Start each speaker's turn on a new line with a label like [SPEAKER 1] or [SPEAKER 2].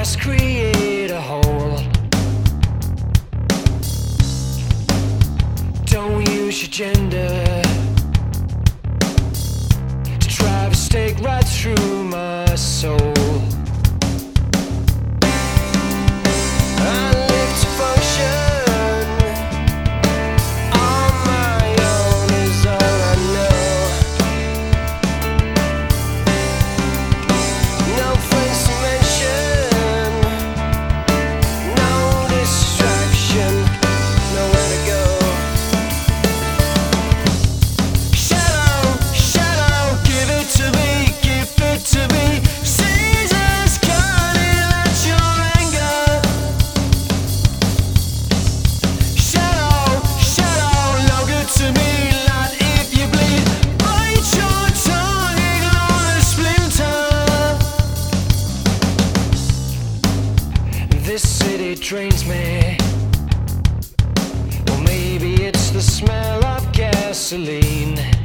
[SPEAKER 1] just create a hole. Don't use your gender to drive a stake right through my soul. I live to function on my own is all I know. No friends to mention, no distraction, nowhere to go. Shadow, shadow, give it to me, give it to me. Caesar's cutting at your anger. Shadow, shadow, no good to me, not if you bleed. Bite your tongue, ignore the splinter. This city drains me. Or maybe it's the smell of gasoline.